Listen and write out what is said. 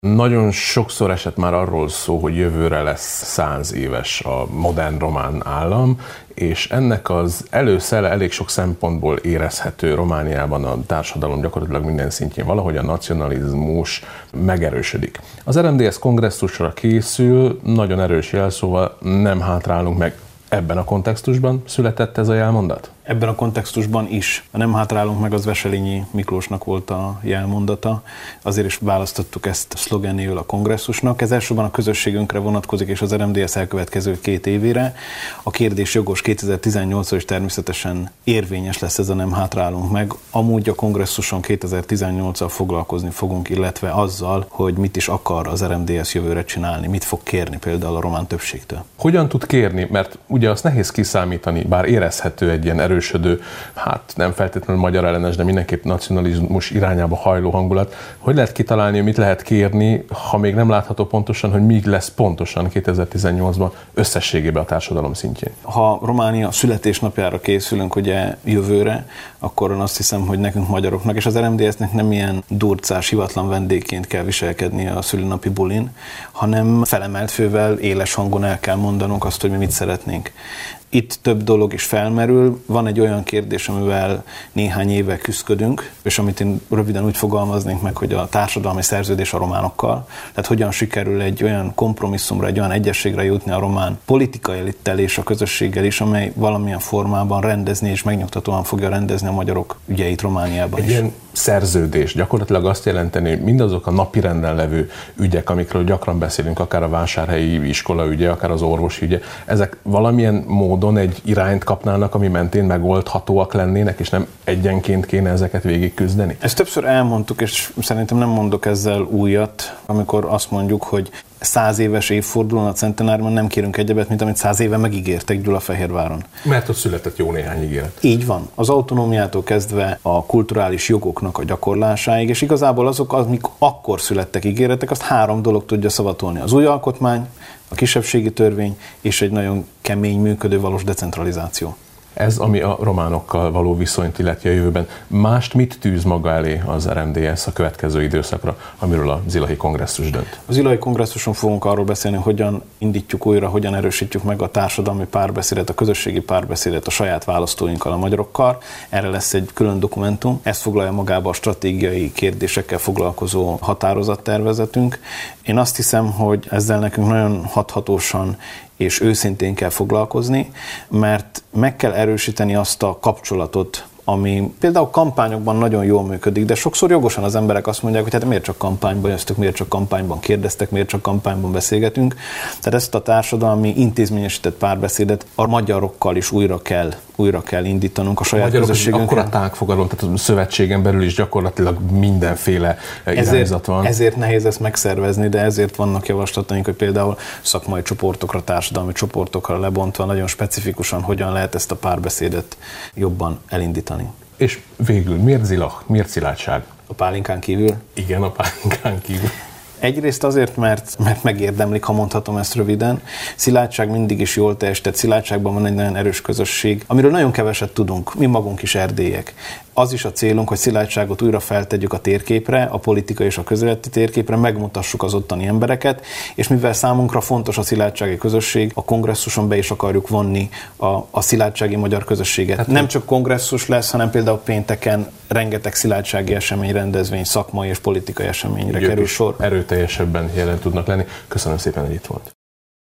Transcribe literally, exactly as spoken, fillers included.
Nagyon sokszor esett már arról szó, hogy jövőre lesz száz éves a modern román állam, és ennek az előszele elég sok szempontból érezhető Romániában a társadalom gyakorlatilag minden szintjén, valahogy a nacionalizmus megerősödik. Az er em dé es kongresszusra készül, nagyon erős jelszóval nem hátrálunk meg. Ebben a kontextusban született ez a jelmondat? Ebben a kontextusban is. A nem hátrálunk meg, az Wesselényi Miklósnak volt a jelmondata. Azért is választottuk ezt a szlogenéül a kongresszusnak. Ez elsősorban a közösségünkre vonatkozik, és az er em dé es elkövetkező két évére. A kérdés jogos, kétezer-tizennyolcra is természetesen érvényes lesz ez a nem hátrálunk meg. Amúgy a kongresszuson kétezer-tizennyolccal foglalkozni fogunk, illetve azzal, hogy mit is akar az er em dé es jövőre csinálni, mit fog kérni például a román többségtől. Hogyan tud kérni? Mert ugye azt nehéz kiszámítani, bár érezhető egy ilyen erősödő, hát nem feltétlenül magyar ellenes, de mindenképp nacionalizmus irányába hajló hangulat. Hogy lehet kitalálni, mit lehet kérni, ha még nem látható pontosan, hogy mi lesz pontosan kétezer-tizennyolcban összességében a társadalom szintjén? Ha Románia születésnapjára készülünk ugye jövőre, akkor azt hiszem, hogy nekünk magyaroknak, és az er em dé esnek nem ilyen durcás, hivatlan vendégként kell viselkednie a szülinapi bulin, hanem felemelt fővel, éles hangon el kell mondanunk azt, hogy mi mit szeretnénk. Itt több dolog is felmerül. Van egy olyan kérdés, amivel néhány éve küzdködünk, és amit én röviden úgy fogalmaznék meg, hogy a társadalmi szerződés a románokkal. Tehát hogyan sikerül egy olyan kompromisszumra, egy olyan egyességre jutni a román politikai elittel és a közösséggel is, amely valamilyen formában rendezni és megnyugtatóan fogja rendezni a magyarok ügyeit Romániában egy is. Ilyen szerződés gyakorlatilag azt jelenteni, hogy mindazok a napirenden levő ügyek, amikről gyakran beszélünk, akár a vásárhelyi iskola ügye, akár az orvosi ügye, ezek valamilyen módon egy irányt kapnának, ami mentén megoldhatóak lennének, és nem egyenként kéne ezeket végigküzdeni? Ezt többször elmondtuk, és szerintem nem mondok ezzel újat, amikor azt mondjuk, hogy száz éves évfordulón a centenárban nem kérünk egyebet, mint amit száz éve megígértek Gyulafehérváron. Mert ott született jó néhány ígéret. Így van. Az autonómiától kezdve a kulturális jogoknak a gyakorlásáig, és igazából azok, amik akkor születtek ígéretek, azt három dolog tudja szavatolni. Az új alkotmány, a kisebbségi törvény és egy nagyon kemény, működő, valós decentralizáció. Ez, ami a románokkal való viszonyt illeti a jövőben. Mást mit tűz maga elé az er em dé es a következő időszakra, amiről a Zilahi kongresszus dönt? A Zilahi kongresszuson fogunk arról beszélni, hogyan indítjuk újra, hogyan erősítjük meg a társadalmi párbeszédet, a közösségi párbeszédet a saját választóinkkal, a magyarokkal. Erre lesz egy külön dokumentum. Ezt foglalja magába a stratégiai kérdésekkel foglalkozó határozattervezetünk. Én azt hiszem, hogy ezzel nekünk nagyon hathatósan és őszintén kell foglalkozni, mert meg kell erősíteni azt a kapcsolatot, ami például kampányokban nagyon jól működik, de sokszor jogosan az emberek azt mondják, hogy hát miért csak kampányban jöztök, miért csak kampányban kérdeztek, miért csak kampányban beszélgetünk. Tehát ezt a társadalmi intézményesített párbeszédet a magyarokkal is újra kell, újra kell indítanunk a saját közösségünkkel. Akkor a tágfogalom, tehát a szövetségen belül is gyakorlatilag mindenféle irányzat van. Ezért nehéz ezt megszervezni, de ezért vannak javaslataink, hogy például szakmai csoportokra, társadalmi csoportokra lebontva nagyon specifikusan hogyan lehet ezt a párbeszédet jobban elindítani. És végül, miért zilah, miért szilárdság? A pálinkán kívül? Igen, a pálinkán kívül. Egyrészt azért, mert, mert megérdemlik, ha mondhatom ezt röviden. Szilárdság mindig is jól teljesített. Szilárdságban van egy nagyon erős közösség, amiről nagyon keveset tudunk, mi magunk is erdélyek. Az is a célunk, hogy szilárdságot újra feltegyük a térképre, a politikai és a közéleti térképre, megmutassuk az ottani embereket, és mivel számunkra fontos a szilárdsági közösség, a kongresszuson be is akarjuk vonni a, a szilárdsági magyar közösséget. Hát nem csak kongresszus lesz, hanem például pénteken rengeteg szilárdsági esemény, rendezvény, szakmai és politikai eseményre kerül sor. Erőteljesebben jelen tudnak lenni. Köszönöm szépen, hogy itt volt.